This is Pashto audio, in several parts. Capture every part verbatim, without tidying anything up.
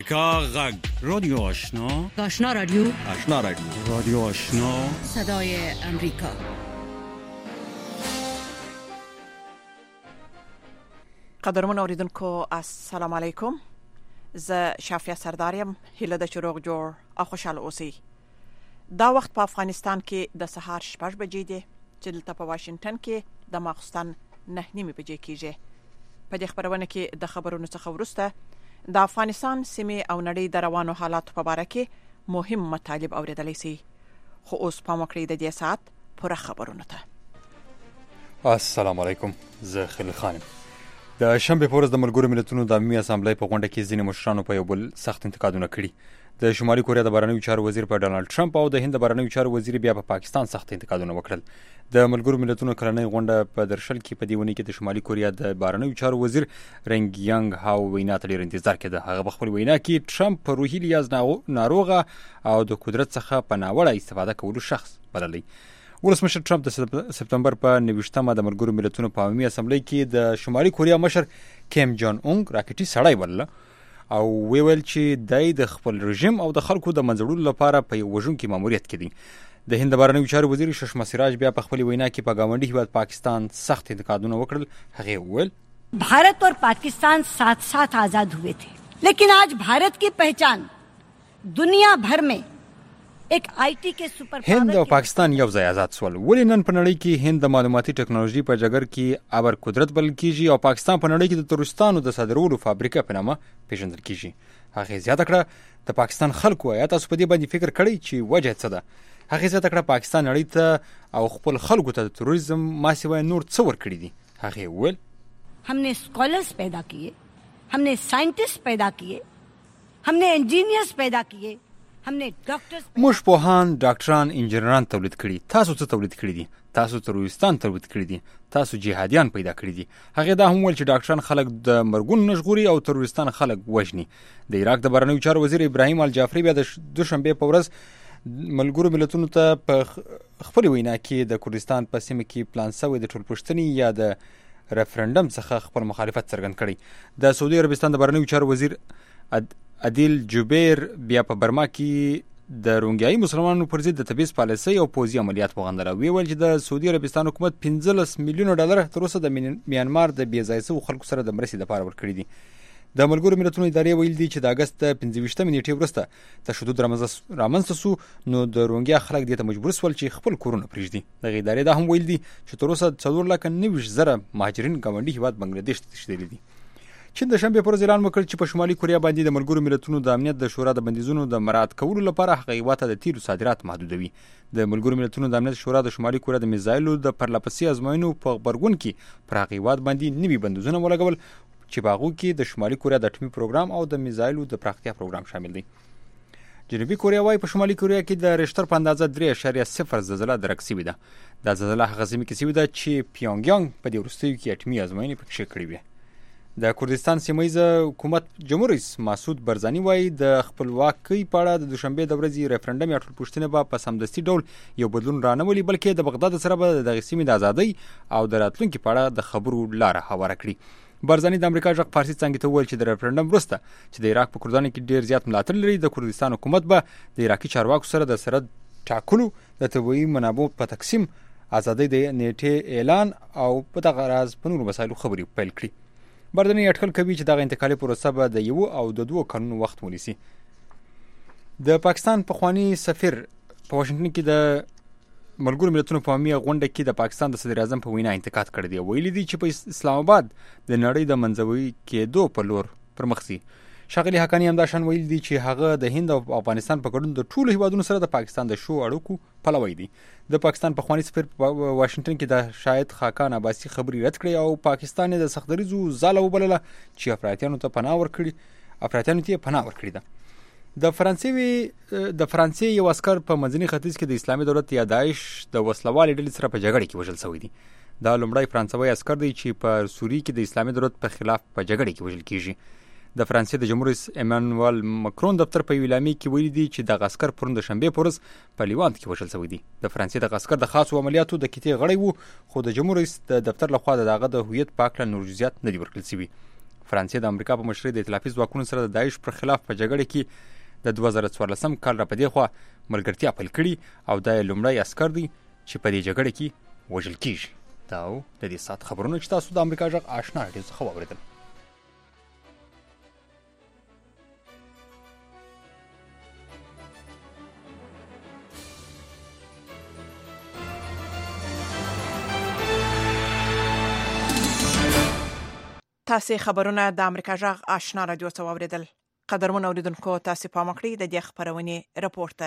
کا غږ رادیو آشنا آشنا رادیو آشنا رادیو رادیو آشنا صدای امریکا. قدرمن اوریدونکو السلام علیکم. زه شافیه سردارم. هیله د چروغ جوړ او خوشاله اوسئ. دا وخت په افغانستان کې د سهار شپږ بجې دي چې دلته په واشنگټن کې د ماخستن نه نیمې بجې کېږي. په دې خبرونه کې د خبرونو څخه وروسته د افغانستان سیمې او نړۍ د روانو حالاتو په اړه کې مهم مطالب اوریدلای شي. خو اوس پام وکړئ د دې ساعت پوره خبرونه ته. السلام علیکم. زه خلیل خانم. د شنبه په ورځ د ملګرو ملتونو د عمومي اسامبلې په غونډه کې ځینې مشرانو په یو بل سخت انتقادونه کړي. د شمالي کوریا د بهرنیو چارو وزیر په ډانلډ ټرمپ او د هند د بهرنیو چارو وزیر بیا په پا پاکستان سخت انتقادونه وکړل. د ملګرو ملتونو کلنۍ غونډه په درشل کې په دیونی کې د شمالي کوریا د بهرنیو چارو وزیر رنګ یانګ هاو وینا ته ډیر انتظار کېده. هغه په خپل وینا کې ټرمپ په روحي لیاز ناروغه او د قدرت څخه په ناوړه استفاده کولو شخص بللی. ولسمشر ټرمپ د سپتمبر په نویشتمه د ملګرو ملتونو په عمومي اسامبلې کې د شمالي کوریا مشر کیم جان اونګ راکټي سړی بلله او ویل چې دای د خپل رژیم او د خلکو د منځړولو لپاره په یو وژونکي ماموریت کې دي. د هند بهرنیو چارو وزیر ششما سراج بیا په خپل وینا کې په ګاونډي هیواد پاکستان سخت انتقادونه وکړل. هغه ویل भारत और पाकिस्तान साथ साथ आजाद हुए थे, लेकिन आज भारत की पहचान दुनिया भर में एक आईटी के सुपर هند او پاکستان یو ځای آزاد شول. ولې نن په نړۍ کې هند د معلوماتي ټکنالوژي په جګر کې ابر قدرت بلل کیږي او پاکستان په نړۍ کې د تروریستانو د صادرولو فابریکه په نامه پیژندل کیږي. هغه زیاته کړه د پاکستان خلکو آیا تاسو په دې باندې فکر کړی چې وجه څه ده؟ هغه زیاته کړه پاکستان نړۍ ته او خپل خلکو ته د تروریزم ما سیوای نور څه ورکړي دي. هغه ویل हमने स्कॉलर्स पैदा किए, हमने साइंटिस्ट पैदा किए, हमने इंजीनियर्स पैदा किए, हमने डॉक्टर्स موږ پوهان ډاکټران انجنیران تولید کړي. تاسو څه تولید کړي دي؟ تاسو تروریستان تولید کړي دي. تاسو جهادیان پیدا کړي دي. هغه دا هم ول چې ډاکټران خلک د مرګون نشغوري او تروریستان خلک وژني. د عراق د بهرنیو چارو وزیر ابراهیم الجعفری بیا د دوشنبه په ورځ ملګرو ملتونو ته په خپل وینا کې د کردستان په سیمه کې پلان شوی د ټولپوښتنې یا د ریفرندم څخه خپل مخالفت څرګند کړي. د سعودي عربستان د بهرنیو چارو وزیر عادل جبیر بیا په برما کې د روهنګیایي مسلمانانو پر ضد د تبعیض پالیسۍ او پوځي عملیات وغندل. ویل چې د سعودي عربستان حکومت پنځلس میلیونه ډالر تر اوسه د میانمار د بې ځای شوو خلکو سره د مرستې لپاره ورکړي دي. د ملګرو ملتونو ادارې ویل دي چې د اگست پنځه ویشتمې نیټې وروسته تشدد رامنځته شو نو د روهنګیا خلک دې ته مجبور شول چې خپل کورونه پرېږدي. دغه ادارې دا هم ویل دي چې تر اوسه څلور لکه نوي زره مهاجرین ګاونډي هیواد بنگلاديش ته تښتېدلي دي. چین د شنبې پر ورځ اعلان وکړ چې په شمالي کوریا باندې د ملګرو ملتونو د امنیت د شورا د بندیزونو د مراعات کولو لپاره هغه هیواد ته د تیلو صادرات محدودوي. د ملګرو ملتونو د امنیت شورا د شمالي کوریا د میزایلو د پرلپسې ازموینو په غبرګون کې پر هغه هیواد باندې نوي بندیزونه ولګول چې باغو کې د شمالي کوریا د اټومي پروګرام او د میزایلو د پراختیا پروګرام شامل دي. جنوبي کوریا وايي په شمالي کوریا کې د ریشتر په اندازه درې اعشاریه صفر زلزله درک شوې ده. دا زلزله هغه سیمه کې شوې ده چې پیونګیانګ په دې وروستیو کې اټومي ازموینې پکې کړې وې. د کردستان سیمه ییز حکومت جمهور رئیس مسعود برزانی وايي د خپلواکۍ په اړه د دوشنبه د ورځې ریفرندم یا ټولپوښتنه به په سمدستي ډول یو بدلون رانهولي بلکې د بغداد سره به د سیمې د ازادۍ او د راتلونکي په اړه د خبرو لاره هواره کړي. برزانی د امریکا ژغ فارسي څنګه ته وویل چې د ریفرندم وروسته چې د عراق په کردانو کې ډیر زیات ملاتړ لري د کردستان حکومت به د عراقي چارواکو سره د سرحد ټاکلو د طبیعي منابعو په تقسیم ازادۍ د نیټې اعلان او په دغه راز په نورو مسایلو خبرې پیل کړي. برزانی اټکل کوي چې دغه انتقالي پروسه به د یو او د دوه کلونو وخت ونیسي. د پاکستان پخوانی سفیر په واشنگټن کې د ملګرو ملتونو په عمومي غونډه کې د پاکستان د صدر اعظم په وینا انتقاد کړی دی. ویلي دي چې په اسلام آباد د نړۍ د منځوي کېدو په لور پر مخ ځي. ښاغلي حقانی هم دا شان ویلي دي چې هغه د هند او افغانستان په ګډون د ټولو هیوادونو سره د پاکستان د شو اړیکو پلوی دی. د پاکستان پخوانی سفیر په واشنگټن کې د شاهد خاقان عباسي خبري رد کړې او پاکستان د سختدریزو ځاله وبلله چې افراطیانو ته پناه ورکړي افراطیانو ته پناه ورکړي ده. د فرانسې د فرانسې یو عسكر په منځني ختیځ کې د اسلامي دولت یا داعش د وسلوالې ډلې سره په جګړه کې وژل شوی دی. دا لومړی فرانسوي عسكر دی چې په سوریه کې د اسلامي دولت په خلاف په جګړه کې وژل کیږي. د فرانسې د جمهور رئیس ایمانوئل ماکرون دفتر په اعلامیه کې ویلي دی چې د عسكر پرون د شنبه په ورځ په لیوانت کې وژل شوی دی. د فرانسې د عسكر د خاصو عملیاتو د کیتې غړی وو خو د جمهور رئیس د دفتر لخوا دغه د هویت په اړه نور جزئیات نه دي ورکړل شوي. فرانسې د امریکا په مشرۍ د ائتلافي ځواکونو سره د داعش پر خلاف په جګړه کې د دوه زره څوارلسم کال را په دې خوا ملګرتیا پیل کړي او دا یې لومړی عسکر دی چې په دې جګړه کې وژل کیږي. دا و د دې ساعت خبرونه چې تاسو د امریکا غږ آشنا راډیو څخه واورېدل. تاسو خبرونه د امریکا غږ آشنا راډیو څخه واورېدل. قدرمن اوریدونکو تاسو په مخکړی د دې خبرونه راپورته.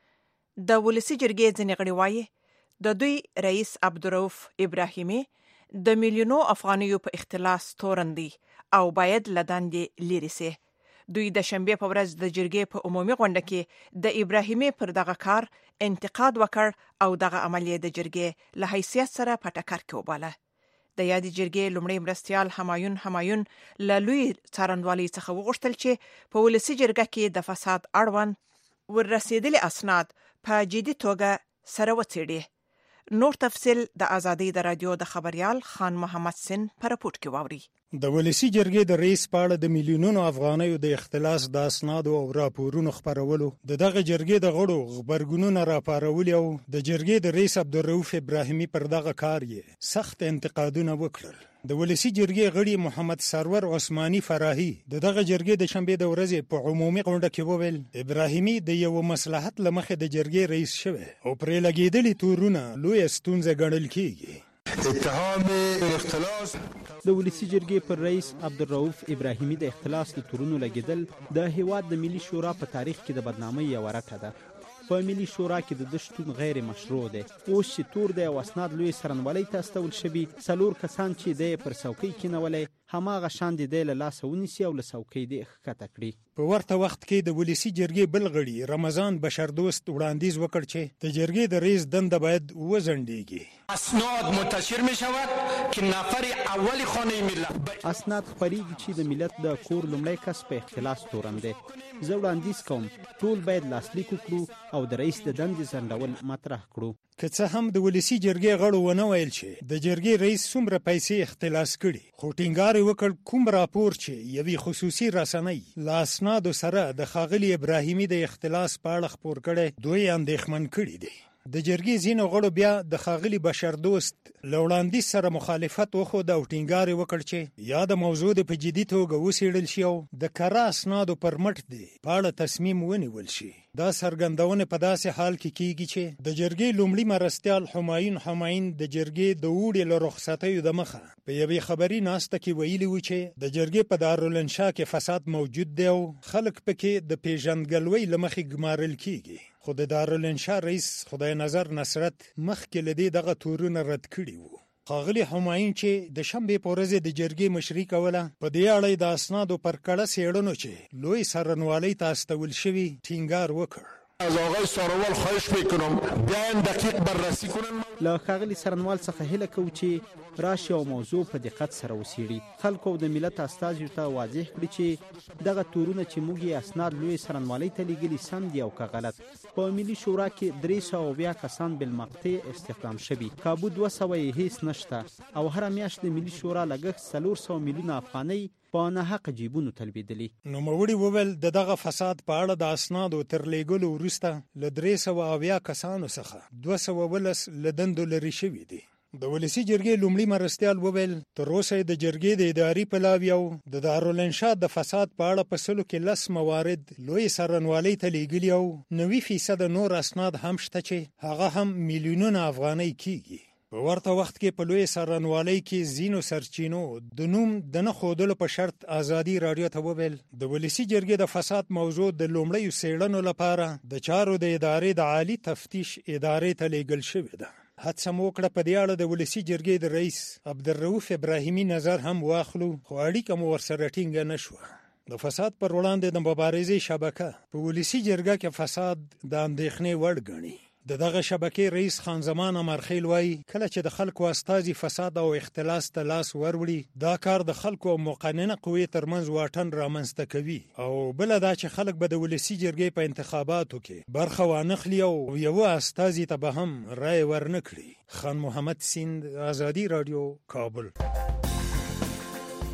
د ولسی جرګې ځنې غړي وایي د دوی رئیس عبدالرؤف ابراهیمي د میلیونو افغانیو په اختلاس تورندي او باید لداندې لري سي. دوی د شنبه په ورځ د جرګې په عمومي غونډه کې د ابراهیمي پر دغه کار انتقاد وکړ او دغه عملیه د جرګې له حیثیت سره په ټکر کې وباله. د یادې جرګې لومړی مرستیال همایون همایون له لوی څارنوالۍ څخه وغوښتل چې په ولسي جرګه کې د فساد اړوند وررسېدلي اسناد په جدي توګه سره وڅېړي. نور تفصیل د ازادۍ د رادیو د خبريال خان محمد سن په راپورټ کې واوري. د ولسی جرګې د رئیس په اړه د میلیونونو افغانیو د اختلاس د اسناد او راپورونو خبرولو د دغه جرګې د غړو خبرګونونه راپارول او د جرګې د رئیس عبدالرؤف ابراهیمي پر دغه کار یې سخت انتقادونه وکړل. د ولسی جرګې غړي محمد سرور عثماني فراهي د دغه جرګې د شنبه د ورځې په عمومي غونډه کې وویل ابراهیمي د یو مصلحت لمخې د جرګې رئیس شوی او پرې لګېدلي تورونه لوی ستونزه ګڼل کیږي. اتهام اختلاس د ولسی جرګې پر رئیس عبدالرؤف ابراهیمي د اختلاس د تورونو لګیدل د هیواد د ملي شورا په تاریخ کې د بدنامۍ یو رټه ده. په ملي شورا کې د دشتون غیر مشروع ده. اوس چې تور د اسناد لوی سرنوالۍ ته استول شوي څلور کسان چې د پر څوکۍ کېنولې هماغه شان د له لاس ونیسي او له څوکۍ د ښکته کړي. په ورته وخت کې د ولسی جرګې بل غړي رمضان بشردوست وړاندیز وکړ چې د جرګې د رئیس دنده باید وزنډیږي. اسناد منتشر می شود که نفر اول خانه ملت اسناد خبريږي چې د ملت د کور لومړی کس په اختلاس تورنده. زه وړاندیز کوم ټول باید لاسلیک وکړو او د رئیس د دندې ځنډول مطرح کړو. که څه هم د ولسی جرګې غړو ونه ویل چې د جرګې رئیس څومره پیسې اختلاس کړي، خو ټینګار وکړ کوم راپور چې یوې خصوصي رسنۍ له اسنادو سره د ښاغلي ابراهیمي د اختلاس په اړه خپور کړی دوی اندېښمن کړي دي. د جرګې ځینو غړو بیا د ښاغلي بشردوست له وړاندیز سره مخالفت وښود او ټینګار وکړ چې یا د موضوع د په جدي توګه وڅېړل شي او د کره اسنادو پر مټ دی په اړه تصمیم ونیول شي. دا څرګندونه په داسې حال کې کیږي چې د جرګې لومړي مرستیال همایون همایون د جرګې د اوړي له رخصتیو د مخه په یوې خبري ناسته کې ویلي و چې د جرګې په دارالانشا کې فساد موجود دی او خلک پکې د پیژندګلوۍ له مخې ګمارل کیږي. خو د دارالانشا رئیس خدای نظر نصرت مخکې له دې دغه تورونه رد کړي وو. ښاغلي همایون چې د شنبې په ورځ د جرګې مشري کوله په دې اړه د اسنادو پر کړه څېړنو چې لوی سرنوالۍ ته استول شوي ټینګار وکړ. از آقای ساروال خواهش میکنم بیاین دقیق بررسی کنن. له ښاغلي سرنوال څخه هیله کوو چې راشي او موضوع په دقت سره وڅېړي. خلکو د ملت استازیو ته واضح کړي چې دغه تورونه چې موږ یې اسناد لوی سرنوالۍ ته لیږلي سم دي او که غلط. په ملي شورا کې درې سوه اویا کسان بالمقطع استخدام شوي، کابو دوه سوه یې هیڅ نشته او هره میاشت د ملي شورا لګښت څلور سوه میلیونه افغانۍ په ناحقه جیبونو تلبیدلي. نوموړي وویل د دغه فساد په اړه د اسنادو تر لیږلو وروسته له درې سوه اویا کسانو څخه دوه سوه ولس له دندو لرې شوي دي. د ولسی جرګې لومړي مرستیال وویل تر اوسه د جرګې د اداري پلاوي او د دارالانشا د فساد په اړه په سلو کې لس موارد لوی سرنوالۍ ته لیږلي او نوي فیصد نور اسناد هم شته چې هغه هم میلیونونه افغانۍ کیږي. په ورته وخت کې په لوی سرنوالۍ کې ځینو سرچینو د نوم د نه ښودلو په شرط ازادي راډیو ته وویل د ولسی جرګې د فساد موضوع د لومړیو څېړنو لپاره د چارو د ادارې د عالی تفتیش ادارې ته لیږل شوې ده. هڅه مو وکړه په دې اړه د ولسی جرګې د رئیس عبدالرؤف ابراهیمي نظر هم واخلو، خو اړیکه مو ورسره ټینګه نه شوه. د فساد پر وړاندې د مبارزې شبکه په ولسی جرګه کې فساد د اندېښنې وړ ګڼي. د دغه شبکې رئیس خان زمان امرخیل وایي کله چې د خلکو استازي فساد او اختلاس ته لاس وروړي دا کار د خلکو او مقننه قوې ترمنځ واټن رامنځته کوي او بل دا چې خلک به د ولسی جرګې په انتخاباتو کې برخه وانخلي او یو استازي ته به هم رای ورنکړي. خان محمد سیند، آزادی رادیو، کابل.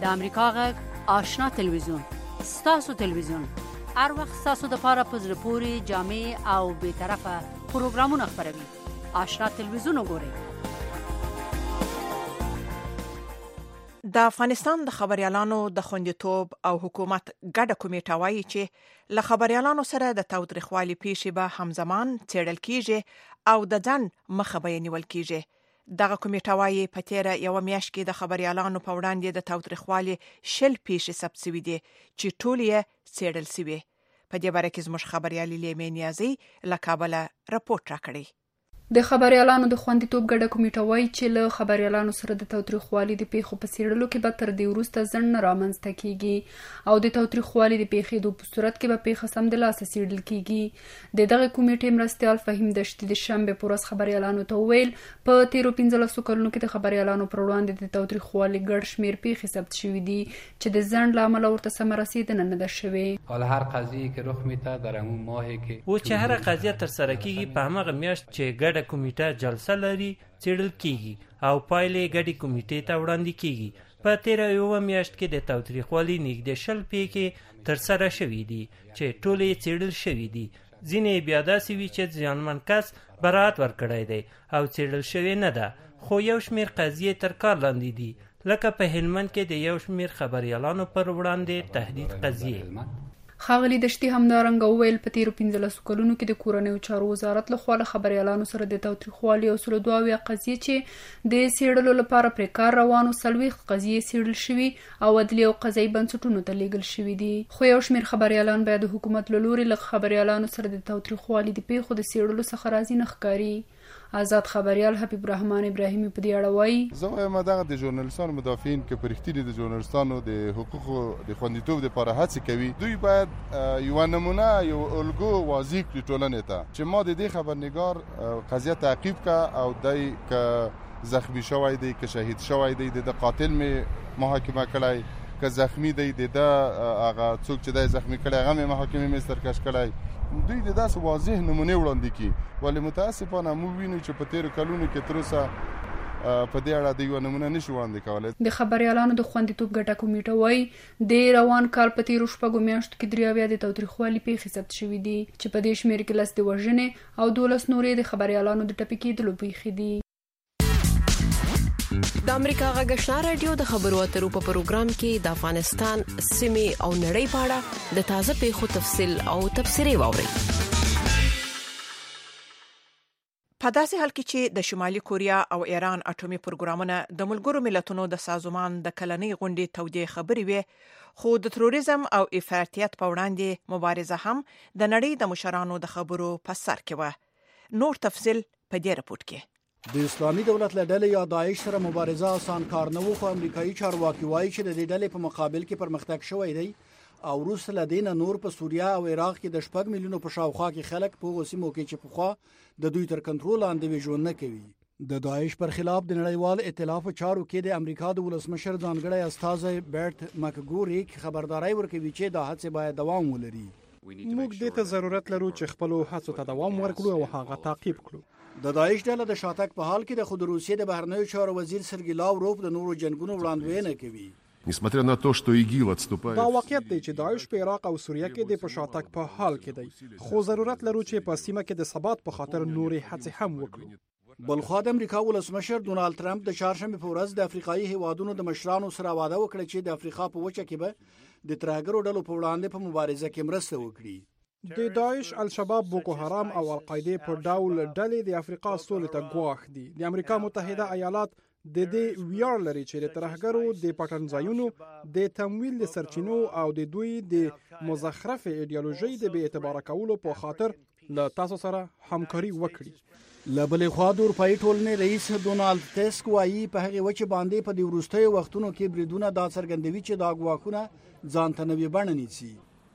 د امریکا غږ آشنا تلویزیون ستاسو تلویزیون هر وخت ستاسو د پاره په زړه پورې جامع او بې طرفه پروګرامونه خپروي. آشنا تلویزیون وګورئ. د افغانستان د خبريالانو د خوندیتوب او حکومت ګډه کمیټه وایي چې له خبريالانو سره د تاوتریخوالي پیښې به همزمان څېړل کیږي او د ځان مخه به نیول کیږي. دغه کمیټه وایي په تیره یوه میاشت کې د خبريالانو په وړاندې د تاوتریخوالي شل پیښې ثبت شوي دي چې ټول یې څېړل شوي. په دې باره کې زموږ خبريالي لیمې نیازي له کابله راپورټ راکړی. د خبريالانو د خوندیتوب ګډه کمیټه وایي چې له خبريالانو سره د تاوتریخوالي د پیښو په څېړلو کې به تر دې وروسته ځنډ نه رامنځته کیږي او د تاوتریخوالي د پیښېدو په صورت کې به پیښه سمدلاسه څېړل کیږي. د دغه کمیټې مرستیال فهیم دشتي د شنبې په ورځ خبريالانو ته وویل په تیرو پنځلسو کلونو کې د خبريالانو پر وړاندې د تاوتریخوالي ګډ شمېر پیښې ثبت شوي دي چې د ځنډ له امله ورته سمه رسېدنه نه ده شوې. حالا هر قضیه که رخ میده در همون ماهی که او چې هر قضیه ترسره کیږي په همغه میاشت چې ګډه کمیټه جلسه لري څېړل کیږي او پایلې ګډې کمیټې ته وړاندې کیږي. په تیره یوه میاشت کې د تاوتریخوالي نږدې شل پیښې ترسره شوي دي چې ټولې یې څېړل شوي دي. ځینې بیا داسې وي چې زیانمن کس براعت ورکړی دی او څېړل شوې نه ده، خو یو شمېر قضیې تر کار لاندې دي، لکه په هلمند کې د یو شمېر خبريالانو پر وړاندې تهدید قضیې. ښاغلي دشتي همدارنګه وویل په تیرو پنځلسو کلونو کې د کورنیو چارو وزارت لخوا له خبريالانو سره د تاوتریخوالي او سلو دوه اویا قضیې چې د څېړلو لپاره پرې کار روانو څلوېښت قضیې څېړل شوي او عدلي او قضایي بنسټونو ته لیږل شوي دي. خو یو شمېر خبريالان بیا د حکومت له لوري له خبريالانو سره د تاوتریخوالي د پیښو د څېړلو څخه راضي نه ښکاري. آزاد خبريال حبیب الرحمن ابراهیمی په دې اړه وایي: زه وایم دغه د ژورنالیستانو مدافعین که په رښتینې د ژورنالیستانو د حقوقو د خوندیتوب لپاره هڅې کوي، دوی باید یوه نمونه یو الګو واضح کړي ټولنې ته چې ما د دې خبرنګار قضیه تعقیب کړه او دی که زخمی شوی دی، که شهید شوی دی، د قاتل مې محاکمه کړی، که زخمی دی د هغه څوک چې دی زخمی کړی هغه مې محاکمې مې سرکش کړی. دوی د داسې واضح نمونې وړاندې کړي، ولې متاسفانه موږ وینو چې په تیرو کلونو کې تر اوسه په دې اړه د یوه نمونه نشي وړاندې کولی. د خبريالانو د خوندیتوب ګډه کمیټه وایي د روان کال په تیرو شپږو میاشتو کې درې اویا د تاوتریخوالي پیښې ثبت شوي دي چې په دې شمېر کې لس د وژنې او دولس نورې د خبريالانو د ټپي کېدلو پیښې دي. د امریکا غږ آشنا رادیو د خبرو اترو په پروګرام کې د افغانستان سیمې او نړۍ په اړه د تازه پیښو تفصیل او تبصرې واورئ. په داسې حال کې چې د شمالي کوریا او ایران اټومي پروګرامونه د ملګرو ملتونو د سازمان د کلنۍ غونډې تودې خبرې وي، خو د تروریزم او افراطیت په وړاندې مبارزه هم د نړۍ د مشرانو د خبرو په سر کې و. نور تفصیل په دې راپورټ کې. د اسلامي دولت له ډلې یا داعش سره مبارزه آسان کار نه و، خو امریکایي چارواکي وایي چې د دې ډلې په مقابل کې پرمختګ شوی دی او وروسته له دې نه نور په سوریه او عراق کې د شپږ میلیونو په شاوخوا کې خلک په هغو سیمو کې چې پخوا د دوی تر کنټرول لاندې ژوند نه کوي. د داعش پر خلاف د نړیوال ائتلاف چارو کې د امریکا د ولسمشر ځانګړی استازی بیرت مکګوریک خبرداري ورکوي چې دا هڅې باید دوام ولري. موږ دې ته ضرورت لرو چې خپل هڅو ته دوام ورکړو او هغه تعقیب کړو. د داعش ډله د شاتګ په حال کې د خود روسیې د بهرنیو چارو وزیر سرګی لاوروف د نورو جنگونو وړاندوینه کوي. Несмотря на то, что ИГИЛ отступает. دا واقعیت دی چې داعش په عراق او سوریه کې د پشاتک په حال کې دی، خو ضرورت لرو چې په سیمه کې د ثبات په خاطر نورې هڅې هم وکړو. بلخوا د امریکا ولسمشر ډونالد ټرمپ د چهارشنبه په ورځ د افریقایي هیوادونو د مشرانو سره وعده وکړه چې د افریقا په وچه کې به د ترهګرو ډلو په وړاندې په مبارزه کې مرسته وکړي. د داعش، الشباب، بوکو حرام او القاعده په ډول ډلې د افریقا سولې ته ګواښ دي. د امریکا متحده ایالات د دې ویاړ لري چې د ترهګرو د پټنځایونو د تمویل د سرچینو او د دوی د مزخرف ایدئولوژي د بې اعتبار کولو په خاطر له تاسو سره همکاري وکړي. له بلې خوا د اروپایي ټولنې رئیس ډونالد ټسک وایي په هغې وچې باندې په دې وروستیو وختونو کې بریدونه دا څرګندوي چې دا ګواښونه ځان ته نوې بڼه نیسي.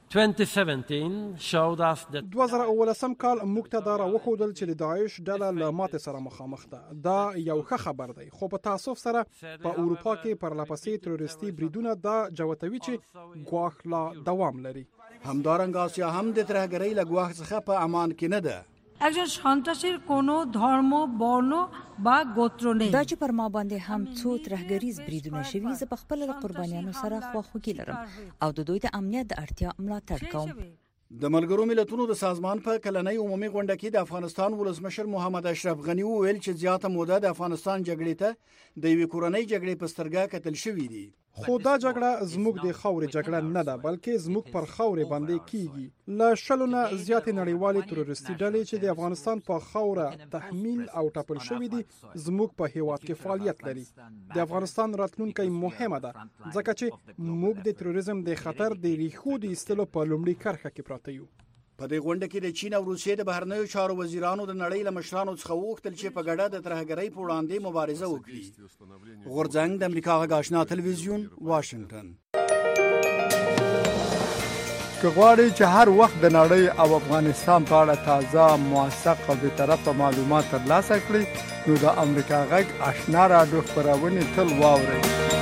دوه زره اوولسم کال موږ ته دا راوښودل چې د داعش ډله له ماتې سره مخامخ ده. دا یو ښه خبر دی، خو په تاسف سره په اروپا کې پرلپسې تروریستي بریدونه دا جوتوي چې ګواښ لا دوام لري. همدارنګه آسیا هم د ترهګرۍ له ګواښ څخه په امان کې نه ده. একজন সন্ত্রাসীর কোনো ধর্ম বর্ণ বা গোত্র নেই دا چې پر ما باندې هم څو ترهګریز بریدونه شوي زه په خپل قربانیانو سره خواخوږي لرم او د دوی د امنیت د اړتیا ملاتړ کوم. د ملګرو ملتونو د سازمان په کلنۍ عمومي غونډه کې د افغانستان ولسمشر محمد اشرف غنی وویل چې زیاته موده د افغانستان جګړې ته د یوې کورنۍ جګړې په سترګه کتل شوې دي. خو دا جګړه زموږ د خاورې جګړه نه ده بلکې زموږ پر خاورې باندې کیږي. له شلو نه زیاتې نړیوالې تروریستي ډلې چې د افغانستان په خاوره تحمیل او ټاپل شوې دي زموږ په هیواد کې فعالیت لري. د افغانستان راتلونکی مهمه ده ځکه چې موږ د تروریزم د خطر د ریښو د ایستلو په لومړي کرښه کې پراته یو. په دې غونډه کې د چین او روسیې د بهرنیو چارو وزیرانو د نړۍ له مشرانو څخه وغوښتل چې په ګډه د ترهګرۍ په وړاندې مبارزه وکړي. غورځنګ د امریکا غږ آشنا تلویزیون واشنگټن. که غواړئ چې هر وخت د نړۍ او افغانستان په اړه تازه موثق او بېطرفه معلومات ترلاسه کړئ نو د امریکا غږ آشنا راډیو خپرونې تل واورئ.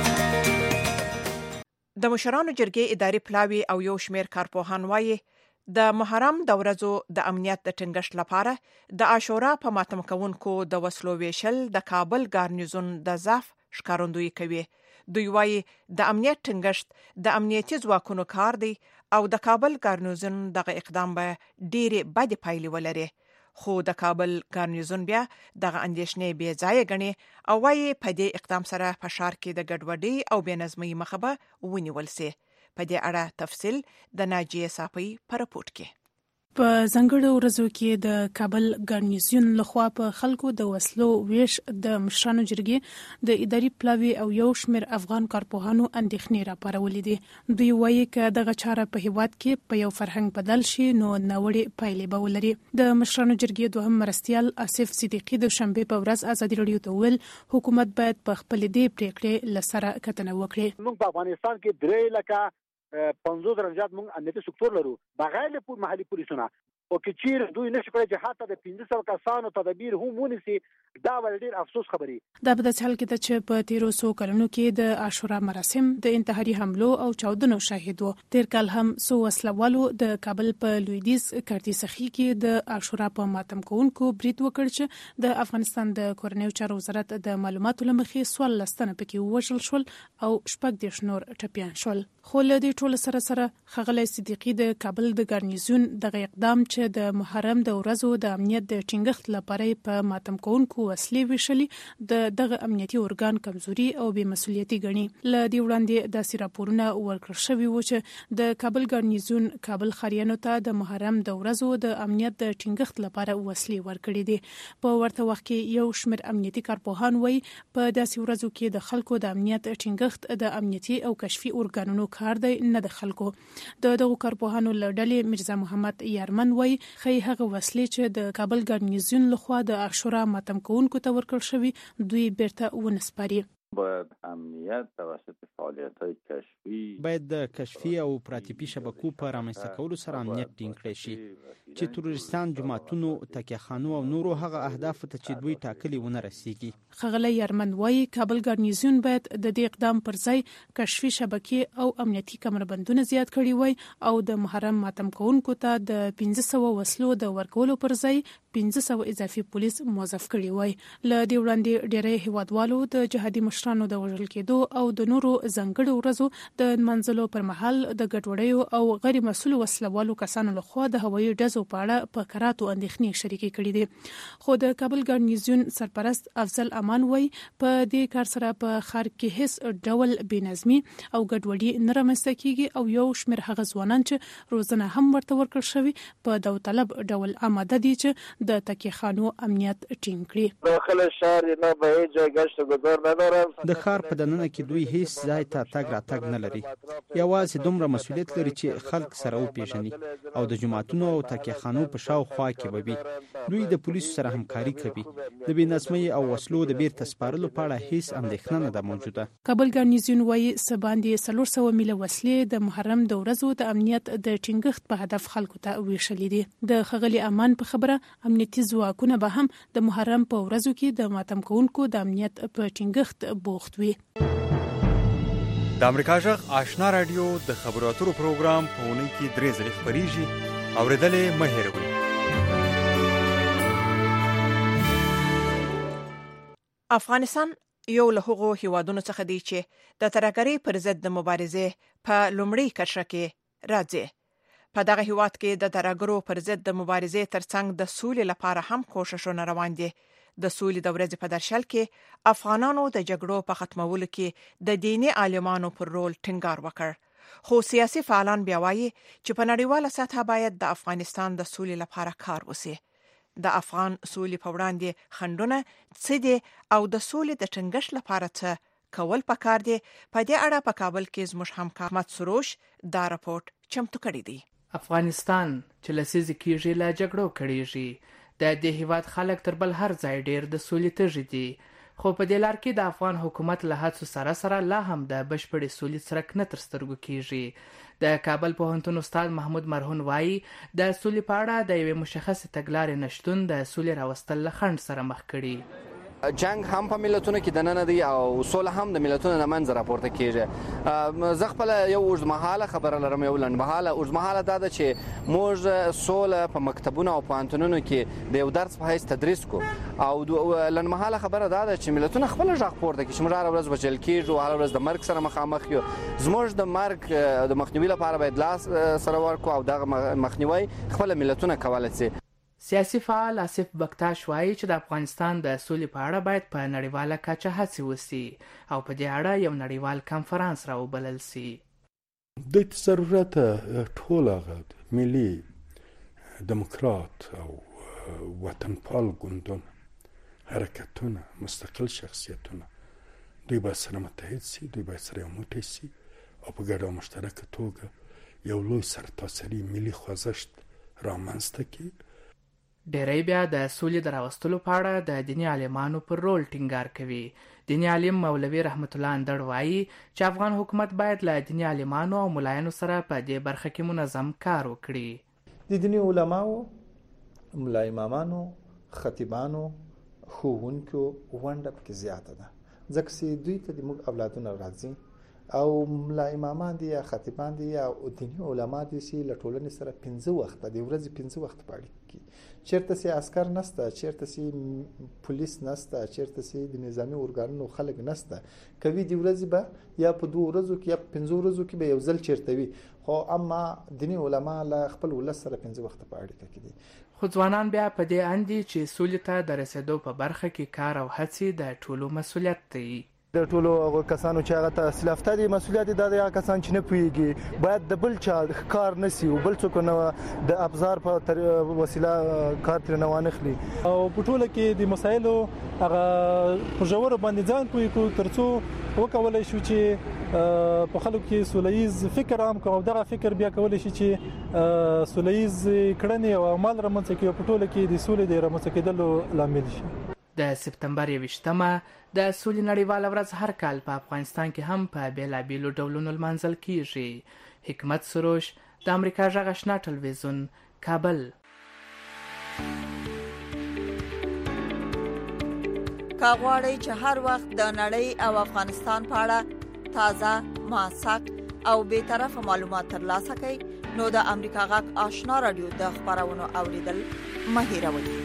د مشرانو جرګې اداري پلاوي او یو شمېر کارپوهان وایي د محرم د ورځو د امنیت د ټینګښت لپاره د عاشورا په ماتم کوونکو د وسلو ویشل د کابل ګارنیزون د ضعف ښکارندویي کوي. دوی وایي د امنیت ټینګښت د امنیتي ځواکونو کار دی او د کابل ګارنیزون دغه اقدام به ډېرې بدې پایلې ولري. خو د کابل ګارنیزون بیا دغه اندېښنې بې ځایه ګڼي او وایي په دې اقدام سره په ښار کې د ګډوډۍ او بې نظمۍ مخه به ونیول سي. په دې اړه تفصیل د ناجیه صافی په راپورټ کې. په ځنګړو ورځو کې د کابل ګارنیزیون لخوا په خلکو د وسلو ویش د مشرانو جرګې د اداري پلاوي او یو شمېر افغان کارپوهانو اندېښنې راپارولې دي. دوی وایي که دغه چاره په هیواد کې په یو فرهنګ بدل شي نو ناوړې پایلې به ولري. د مشرانو جرګې دوهم مرستیال آصف صدیقي د شنبې په ورځ ازادي راډیو ته وویل حکومت باید په خپلې دې پریکړې له سره کتنه وکړي. موږ په افغانستان کې درې لکه پنځوس درجات موږ امنیتي سکتور لرو بغیر له محلي پولیسونو او کې چیرې دوی نشي کولای چې حتی د پنځه سوه کسانو تدابیر هم ونیسي. دا ول ډېر افسوس خبري. دا په داسې حال کې ده چې په تیرو څو کلونو کې د عاشورا مراسم د انتحاري حملو او چاودنو شاهد وو. تیر کال هم څو وسلوالو د کابل په لویدیځ کارتیسخي کې د عاشورا په ماتم کوونکو برید وکړ چې د افغانستان د کورنیو چارو وزارت د معلوماتو له مخې څوارلس لستنه پکې ووژل شول او شپږ دېرش نور ټپیان شول. خو له دې ټولو سره سره ښاغلی صدیقي د کابل د ګارنیزیون دغه اقدام چې د محرم د ورځو د امنیت د ټینګښت لپاره په ماتم کوونکو وسلې ویشلې د دغه امنیتي ارګان کمزوري او بې مسؤلیتي ګڼي. له دې وړاندې داسې راپورونه ورکړل شوي وو چې د کابل ګارنیزیون کابل ښاریانو ته د محرم د ورځو د امنیت د ټینګښت لپاره وسلې ورکړي دي. په ورته وخت کې یو شمېر امنیتي کارپوهان وایي په داسې ورځو کې د خلکو د امنیت ټینګښت د امنیتي او کشفي ارګانونو کار دی نه د خلکو. د دغو کارپوهانو له ډلې مرزا محمد یارمن وایي ښایي هغه وسلې چې د کابل ګارنیزیون لخوا د عاشورا ماتم کوونکو ته ورکړل شوي دوی بیرته ونسپاري. باید امنیت توسط فعالیت‌های کشفی باید د کشفي او پراتیپي شبکو په رامنځته کولو سره امنیت ټینګ کړی شي چې تروریستان جماعتونو تکیهخانو او نورو هغه اهدافو ته چې دوی ټاکلي ونه رسیږي. ښاغلی یارمن وایي کابل ګارنیزیون باید د دې اقدام پر ځای کشفي شبکې او امنیتي کمربندونه زیات کړي وای او د محرم ماتم کوونکو ته د پنځه سوه وسلو د ورکولو پر ځای پنځه سوه اضافي پولیس موظف کړي وای. له دې وړاندې ډېری هیوادوالو د جهادي مشرانو د وژل کېدو او د نورو ځانګړو ورځو د نمانځلو پر مهال د ګډوډیو او غیر مسؤلو وسلوالو کسانو لخوا د هوایي ډزو په اړه په کراتو اندېښنې شریکې کړي دي. خو د کابل ګارنیزیون سرپرست افضل امان وایي په دې کار سره په ښار کې هیڅ ډول بې نظمي او ګډوډي نه رامنځته کیږي او یو شمېر هغه ځوانان چې روزنه هم ورته ورکړل شوي په داوطلب ډول آماده دي چې د تکیهخانو امنیت ټینګ کړي. داخل شهر نه به هیڅ ځای گشت و گذار ندارم. د ښار په دننه کې دوی هیڅ ځای ته تګ راتګ نه لري. یوازې دومره مسؤلیت لري چې خلک سره وپیژني او د جماعتونو او تکیهخانو په شاوخوا کې به وي. دوی د پولیسو سره همکاري کوي. د بې نظمۍ او وسلو د بیرته سپارلو په اړه هیڅ اندېښنه نه ده موجوده. کابل ګارنیزیون وایي څه باندې څلور سوه میله وسلې د محرم د ورځو د امنیت د ټینګښت په هدف خلکو ته ویشلې دي. د ښاغلي امان په خبره امنیتي ځواکونه به هم د محرم په ورځو کې د ماتم کوونکو د امنیت په ټینګښت بوخت وي. د امریکا غږ آشنا راډیو د خبرو اترو پروګرام په اونۍ کې درې ځلې خپریږي. اورېدل یې مه هېروئ. افغانستان یو له هغو هیوادونو څخه دی چې د ترهګرۍ پر ضد د مبارزې په لومړۍ کرښه کې راځي. په دغه هیواد کې د ترهګرو پر ضد د مبارزې ترڅنګ د سولې لپاره هم کوششونه روان دي. د سولې د ورځې په درشل کې افغانانو د جګړو په ختمولو کې د دیني عالمانو پر رول ټینګار وکړ. خو سیاسي فعالان بیا وایي چې په نړیواله سطحه باید د افغانستان د سولې لپاره کار وشي. د افغان سولې په وړاندې خنډونه څه دي او د سولې د ټینګښت لپاره څه کول پکار دي؟ په دې اړه په کابل کې زموږ همکار احمد سروش دا راپورټ چمتو کړی دی. افغانستان چې لسیزې کېږي له جګړو کړیږي. د دې هیواد خلک تر بل هر ځای ډیر د سولې تږي دي. خو په دې لار کې د افغان حکومت له هڅو سره سره لا هم د بشپړې سولې څرک نه تر سترګو کېږي. د کابل پوهنتون استاد محمود مرهون وایي د سولې په اړه د یوې مشخصې تګلارې نشتون د سولې راوستل له خنډ سره مخ کړي. جنگ هم په ملتونو کې دننه دی او سوله هم د ملتونو نه منځ راپورته کېږي. زه خپل یو اوږدمهاله خبره لرم، یو لنډمهاله اوږدمهاله دا ده چې موږ سوله په مکتبونو او پوهنتونونو کې د یو درس په حیث تدریس کو او لنډمهاله خبره دا ده چې ملتونه خپل غږ پورته کړي چې موږ هره ورځ وژل کېږو، هره ورځ د مرګ سره مخامخ یو. زموږ د مرګ د مخنیوي لپاره باید لاس سره ورکړو او دغه مخنیوی خپل ملتونه کولی شي. سیاسي فعال آصف بکتاش وایي چې د افغانستان د سولې په اړه باید په نړیواله کچه هڅې وشي او په دې اړه یو نړیوال کنفرانس راوبلل شي. د ضرورت ټول هغه ملي دموکرات او وطنپال ګوندونه حرکتونه مستقل شخصیتونه دوی باید سره متحد شي، دوی باید سره یو موټی شي او په ګډه او مشترکه توګه یو لوی سرتاسري ملي خوځښت رامنځته کړي. ډیری بیا د سولې د راوستلو په اړه د دیني عالمانو پر رول ټینګار کوي. دیني عالم مولوي رحمت الله اندړ وایي چې افغان حکومت باید له دیني عالمانو او ملایانو سره په دې برخه کې منظم کار وکړي. د دیني علماو، ملا امامانو، خطیبانو، ښوونکو ونډه پکې زیاته ده، ځکه چې دوی ته د موږ اولادونه راځي او ملا امامان دي یا خطیبان دي یا دیني علما دي چې له ټولنې سره پنځه وخته د ورځې پنځه وخته په اړیکه کې چیرته سي عسكر نسته، چیرته سي پولیس نسته، چیرته سي د نظامی ارګانونو خلک نسته. کوي د ورځې به یا په دوه ورځو کې یا په پنځه ورځو کې به یو ځل چیرته وي، خو اما دیني علما له خپل ولس سره پنځه وخته په اړیکه کې دي. خو ځوانان بیا په دې اندي چې سولې ته د رسیدو په برخه کې کار او هڅې د ټولو مسؤلیت دی. د ټولو هغه کسانو چې هغه تحصیل یافته دي مسؤلیت د هغه کسان چې نه پوهیږي باید د بل چا کار نسی او بل څوک نه د ابزار په وسیله کار تر نه وانخلي او په ټوله کې د مسایلو هغه په ژور باندې ځان پوي کو ترڅو وکولای شو چې په خلکو کې سولهیز فکر عام کوو. دغه فکر بیا کولای شي چې سولهیز کړنې او عمل رامنځته کوي په ټوله کې د سولې د رامنځته کېدلو لامل شي. د سپتمبر یویشتمه د سولې نړیواله ورځ هر کال په افغانستان کې هم په بیلابیلو ډولونو لمانځل کیږي. حکمت سروش، د امریکا غږ آشنا ټلویزیون، کابل. کاغواړی چې هر وخت د نړۍ او افغانستان په اړه تازه، موثق او بی‌طرفه معلومات ترلاسه کړئ نو د امریکا غږ آشنا رادیو د خبرونو اوریدل مه هیروئ.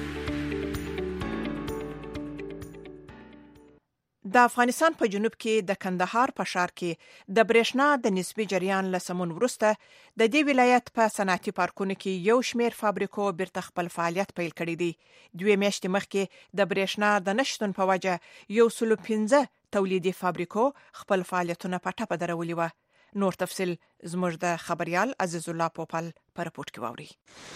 د افغانستان په جنوب کې د کندهار په ښار کې د برېښنا د نسبي جریان له سمون وروسته د دې ولایت په صنعتي پارکونو کې یو شمېر فابریکو بیرته خپل فعالیت پیل کړی دی. دوه میاشتې مخکې د برېښنا د نشتون په وجه یو سل او پنځه تولیدي فابریکو خپل فعالیتونه په ټپه درولي وو. نور تفصیل زموږ د خبريال عزیز الله پوپل په رپورټ کې واوري.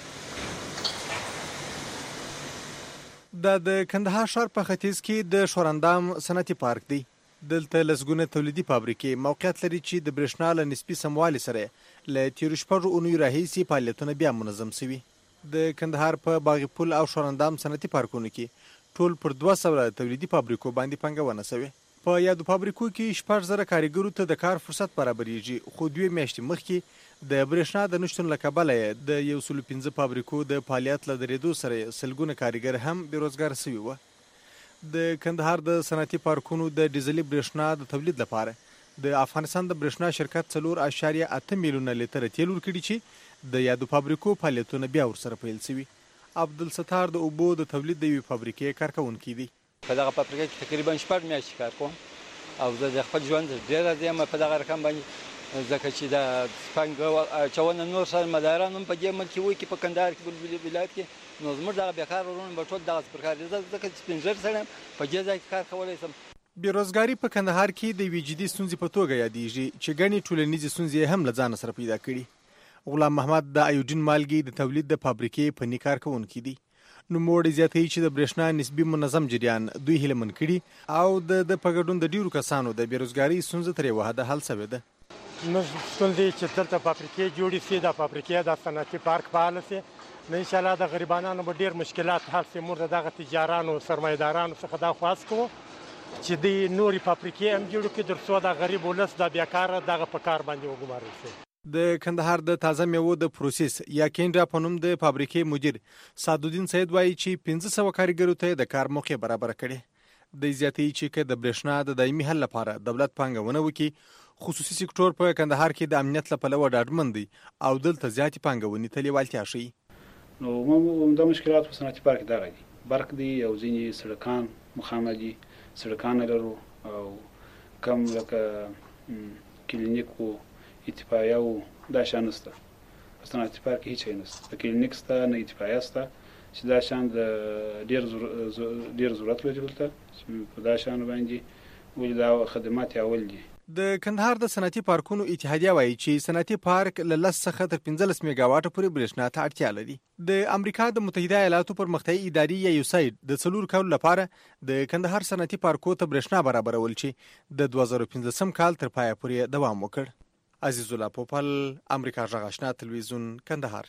د د کندهار ښار په ختیځ کې د شورندام صنعتي پارک دی. دلته لسګونه تولیدي فابریکې موقعیت لري چې د برېښنا له نسبي سموالي سره له تیرو شپږو اونیو راهیسې فعالیتونه بیا منظم شوي. د کندهار په باغ پل او شورندام صنعتي پارکونو کې ټول پر دوه سوه تولیدي فابریکو باندې پانګونه شوې. په یادو فابریکو کې شپږ زره کارګرو ته د کار فرصت برابرېږي، خو دوه میاشتې مخکې د برېښنا د نشتون له کبله د یو سل او پنځه فابریکو د فعالیت له درېدو سره سلګونه کارګر هم بېروزګاره شوي وو. د کندهار د صنعتي پارکونو د ډیزلي برېښنا د تولید لپاره د افغانستان د برېښنا شرکت څلور اعشاریه اته میلیونه لیتره تیل ورکړي چې د یادو فابریکو فعالیتونه بیا ورسره پیل شوي. عبدالستار د اوبو د تولید د یوې فابریکې کارکوونکی دی. په دغه فابریکه کې تقریبا شپږ میاشتې کار کوم او زه د خپل ژوند ډېر راضي یم په دغه رقم باندې ځکه چې د سپانګ اچونه نور سرمایه‌داران هم په دې ملک کې وایي چې په کندهار کې بل ولایت کې نو زموږ دغه بیکار ورونه به ټول دغه پر کار دي ځکه چې سپین ږیری سړی یم په دې ځای کې کار کولی شم. بیروزګاري په کندهار کې د یوې جدي ستونزې په توګه یادېږي چې ګڼې ټولنیزې ستونزې هم له ځانه سره پیدا کړي. غلام محمد د ایوډین مالګې د تولید د فابریکې په نیکار کوونکی دی. نوموړی زیاتوي چې د برېښنا نسبي منظم جریان دوی هیلهمن کړي او د په ګډون د ډیرو کسانو د بیروزګاري ستونزه تر یوه حده حل شوې ده. موږ ستونزې چې دلته فابریکې جوړې شي د فابریکې د صنعتي پارک فعال شي نو انشاءالله د غریبانو به ډېر مشکلات حل شي. موږ د دغه تجارانو سرمایه‌دارانو څخه دا خواست کوو چې د نورې فابریکې هم جوړ کړي تر څو د غریب ولس د بیکاره دغه په کار باندې وګمارل شي. د کندهار د تازه میوو د پروسس یا کینډا په نوم د فابریکې مدیر سعدالدین سید وایي چې پنځه سوه کارګرو ته د کار موقع برابر کړي. د زیاتې چې که د برېښنا د دایمي حل لپاره دولت پانګونه وکړي خصوصي سکتور په کندهار کې د امنیت له پلوه ډاډمن دی او دلته زیاتې پانګونې ته لیوالتیا ښیي. نو عمده مشکلات په صنعتي پارک دغه دي، برق دی او ځینې سړکان مخامخ دي، سړکان لرو او کم لکه کلینیک و اتفاقیه و دا شان نشته. په صنعتي پارک کې هیڅ شی نشته، په کلینیک شته نه اتفاقیه شته چې دا شان د ډېر ډېر ضرورت لري دلته چې په دا شان باندې ولې دا خدمات اول دي. د کندهار د صنعتي پارکونو اتحادیه وایي چې صنعتي پارک له لس څخه تر پنځلس میګاواټه پورې برېښنا ته اړتیا لري. د امریکا د متحده ایالاتو پرمختیایي ادارې یا یوساید د څلور کالو لپاره د کندهار صنعتي پارکو ته برېښنا برابرول چې د دوه زره پنځلسم کال تر پایه پورې دوام وکړ. عزیز الله پوپل، امریکا غږ آشنا تلویزیون، کندهار.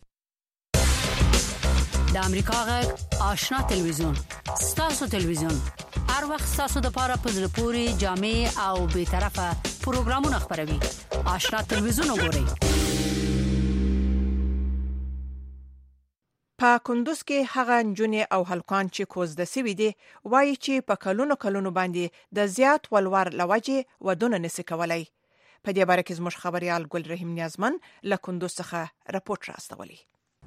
د امریکا غږ آشنا تلویزیون ستاسو تلویزیون هر وخت ستاسو د پاره په زړه پورې جامع او به طرفه پروګرامونه خبروي. آشنا تلویزیون وګورئ. په کندوز کې هغه نجونې او هلکان چې کوزده سوي دي وایي چې په کلونو کلونو باندې د زیات ولور لوجې ودونه نشي کولای. په دې باره کې زموږ خبريال ګل رحیم نیازمن له کندوز څخه راپورټ راستولی.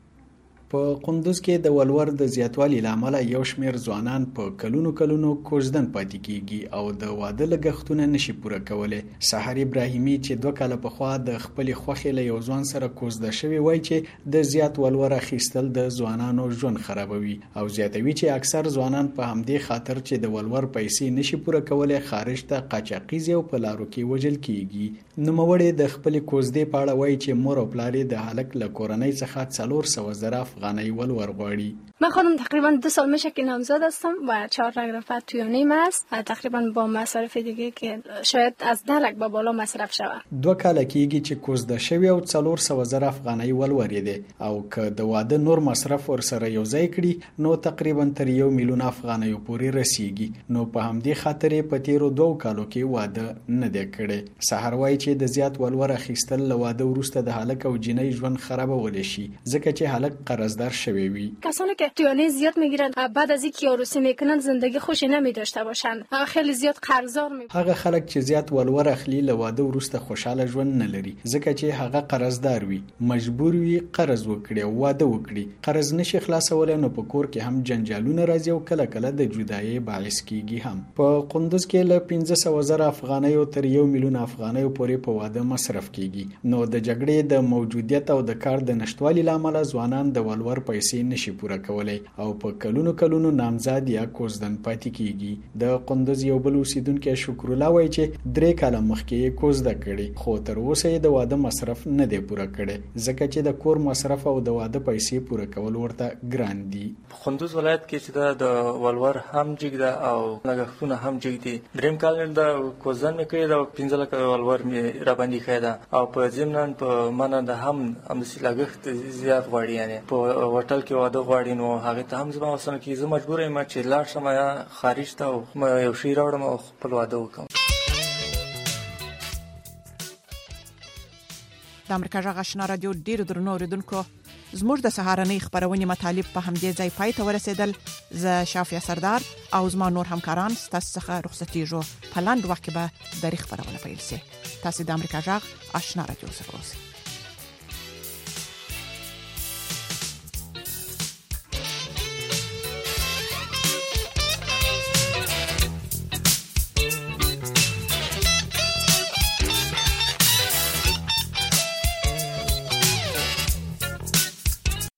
په کندوز کې د ولور د زیاتوالي لامل یو شمېر ځوانان په کلونو کلونو کوزدن پاتې کیږي او د واده لګښتونه نشي پوره کولای. سحر ابراهیمي چې دوه کاله پخوا د خپل خوخي له یو ځوان سره کوزده شوی وای چې د زیات ولور اخیستل د ځوانانو ژوند خرابوي او زیاتوي چې اکثر ځوانان په همدې خاطر چې د ولور پیسې نشي پوره کولای خارج ته قاچاقیز او په لارو کې وجل کیږي. نو مورې د خپل کوزدې په اړه وای چې مور او پلار د هلک له کورنۍ څخه څلور سوه زره افغانۍ ولور غواړي. من خانم تقریبا دو سال میشه که نامزد هستم و چهار لک رفت توی نیم است و تقریبا با مصارف دیگه که شاید از ده لک به بالا مصرف شود. دو کاله کېږي چې کوزده شوی او څلور سوه زره افغانۍ ولور یې او که د واده نور مصرف ورسره یو ځای کړي نو تقریبا تر یو میلیون افغانۍ پورې رسیږي. نو په همدې خاطر په تیرو دوه کالو کې واده نه دی کړی. سحر وایي چې د زیات ولور اخیستل له واده وروسته د هلک او جنۍ ژوند خرابولی شي ځکه چې هلک قرضدار شوی وي. کسانی که توانه زیاد میگیرن بعد از اینکه عروسی میکنن زندگی خوشی نمی داشته باشن، خیلی زیاد قرضدار می هغه خلک چې زیات ولور اخلي له واده وروسته خوشاله ژوند نه لري ځکه چې هغه قرضدار وي، مجبور وي قرض وکړي او واده وکړي. قرض نشي خلاصول نو په کور کې هم جنجالونه راځي او کله کله د جدایي باعث کیږي هم. په کندوز کې له پنځه سوه زره افغانۍ تر یو میلیون افغانۍ پورې په واده مصرف کیږي. نو د جګړې د موجودیت او د کار د نشټوالي لامل ځوانان د ولور پیسې نشي پوره کولای او په کلونو کلونو نامزد یا کوزدن پاتې کیږي. د قندوز یو بل اوسیدونکو شکر الله وایي چې درې کاله مخکې کوزده کړي خو تر اوسه د واده مصرف نه دی پوره کړي ځکه چې د کور مصرف او د واده پیسې پوره کول ورته ګران دي. قندوز ولایت کې چې د ولور هم جګ ده او لګښتونه هم جګ دي. دریم کال د کوزدن مې کړی د پنځه لکه ولور مې را باندې کړی ده او په ضمن په مننه د هم همداسې لګښت زیات غواړي. یعنی په هوټل کې واده غواړي نو هغه ته هم زما وسنه کې زه مجبور یم چې لاړ شم یا خارج ته او یو شی راوړم او خپل واده وکړم. د امریکا غږ آشنا رادیو ډیرو درنو اوریدونکو زموږ د سهارنۍ خبرونې مطالب په همدې ځای پای ته ورسېدل. زه شافیا سردار او زما نور همکاران ستاسو څخه رخصتېږو. په لاندې وخت کې به د خبرونه پیل شي. تاسو د امریکا غږ آشنا رادیو سره اوسئ.